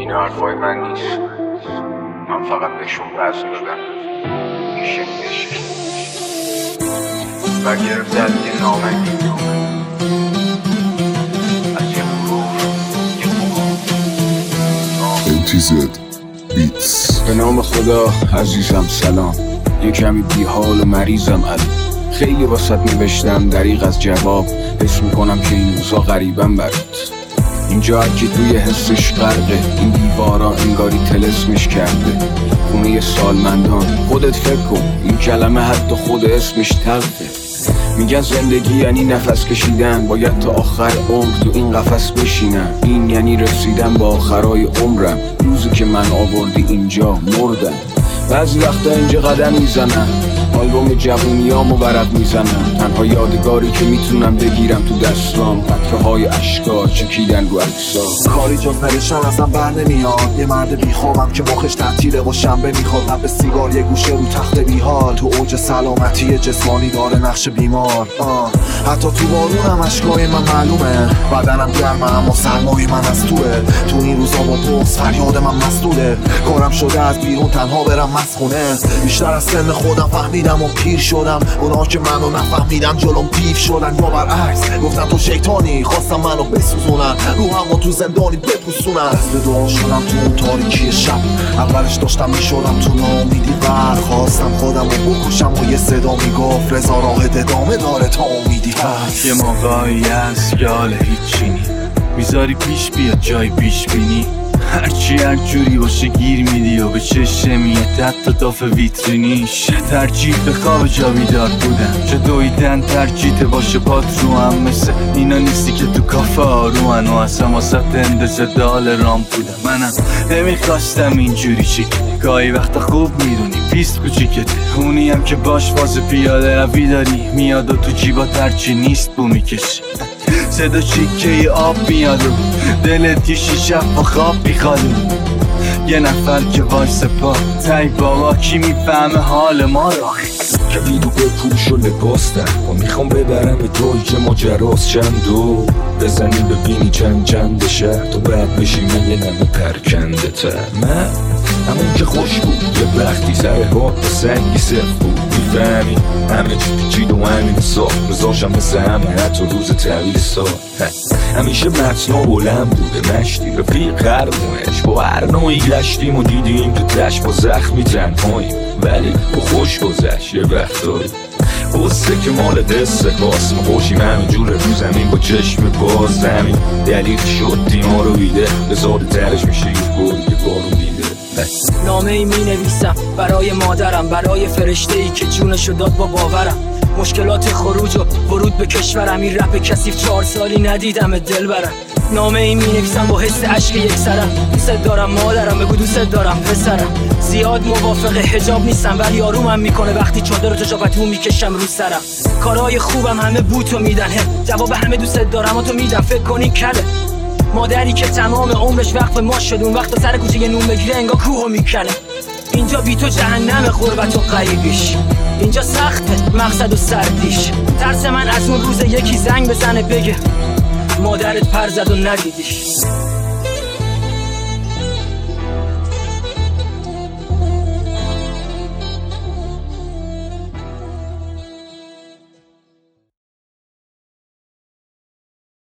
این حرفای من نیست، من فقط بهشون وزن دادم این شکلش و گرفته از یه نامگی از یه MTZ بیتس. به نام خدا عزیزم سلام، یه کمی بیحال و مریضم الان. خیلی واسط نوشتم دریغ از جواب، حس میکنم که این روزا غریبم برات. اینجا هرکی توی حسش غرقه، این دیوارا انگاری تلسمش کرده. خونه سالمندان، خودت فکر کن این کلمه حتی خود اسمش تلخه. میگن زندگی یعنی نفس کشیدن، باید تا آخر عمر تو این قفس بشینم. این یعنی رسیدن با آخرای عمرم، روزی که من آوردی اینجا مردم. بعضی وقتا اینجا قدم میزنم، آلبوم جوونیامو برات میزنم. تنها یادگاری که میتونم بگیرم تو دستام، قطره‌های اشکا چکیدن رو عکسا. کاری جز نوشتن ازم بر نمیاد، یه مرد بیخوابم که مخش تعطیله و شنبه میخواد. لب سیگار یه گوشه رو تخت بیحال، تو اوج سلامتی جسمانی داره نقش بیمار. حتی تو بارونم اشکای من معلومه، بدنم گرمه اما سرمای من از توه. تو این روزا با بغض فریاد من مسئوله، کارم شده از بیرون تنها برم مسخونه. بیشتر از سن خودم فهمیدم و پیر شدم، اونا که منو نفهمیدم جلوم دیو شدن. یا برعکس گفتن تو شیطانی، خواستم منو بسوزونن، روحمو تو زندانی بپوسونن. به دعا شدم تو اون تاریکی شب، اولش داشتم میشدم تو ناامیدی بر. خواستم خودم رو بکشم و یه صدا میگفت رضا راهت ادامه داره تا امیدی هست. یه موقعی هست که حال هیچی نی، میذاری پیش بیاد جای پیش بینی. هرچی هر جوری باشه گیر میدی و به چشم میاد حتی داف ویترینیش. ترجیح به خواب جا بیدار بودم، چه دویدن ترجیح باشه پات رو هم. مثل اینا نیستی که تو کافه آرومن و اصلا واسه اندازه دال رام بودم. منم نمیخواستم اینجوری چی، گاهی وقتا خوب میدونی پیست کوچیکته. اونی هم که باش واز پیاده روی داری میاد و تو جیبا ترچی نیست بو میکشه. صدا چیکه آب میاد و دلت یه شیشه و خواب میخواد. یه نفر که وایس پا تای بابا کی میفهمه حال ما رو. کبیدو به پوش و لباس در و میخوام ببرم به توی که ماجراست چندو. بزنیم ببینی چند شهر تو بعد بشیم یه نمه پرکنده تر. من همون که خوش بود یه وقتی سر حاد به سنگی صف بود. میفهمی همه چی پیچید و همین سال بزاشم مثل همه حتی روز طویل سال. همیشه متنا بلند بوده مشتی رفیق قرمونش، با هر نوعی گشتیم و دیدیم که تش با زخمی تنهاییم. ولی با خوش گذشت یه وقتایی قصه که مال قصه باست. ما خوشیم همه جور رو زمین با چشم باز. زمین دلیل شد دیما رو بیده بزاده ترش میشه یه بارون دیده. نامه ای می نویسم برای مادرم، برای فرشته ای که جونشو داد با باورم. مشکلات خروج و ورود به کشورم، این رپ کثیف 4 سالی ندیدم دل برم. نامه ای می نویسم با حس عشق یک سرم، دوست دارم مادرم بگو دوست دارم پسرم. زیاد موافق حجاب نیستم ولی آرومم میکنه وقتی چادر و تجابتو میکشم رو سرم. کارهای خوبم همه بوتو میدن، جواب همه دوست دارم و تو میدم فکر کنی کله. مادری که تمام عمرش وقف ما شد، اون وقت سر کوچه یه نون بگیره انگار کوهو میکنه. اینجا بی تو جهنم غربت و غریبیش، اینجا سخته مقصد و سردیش. ترس من از اون روز یکی زنگ بزنه بگه مادرت پر زد و ندیدیش.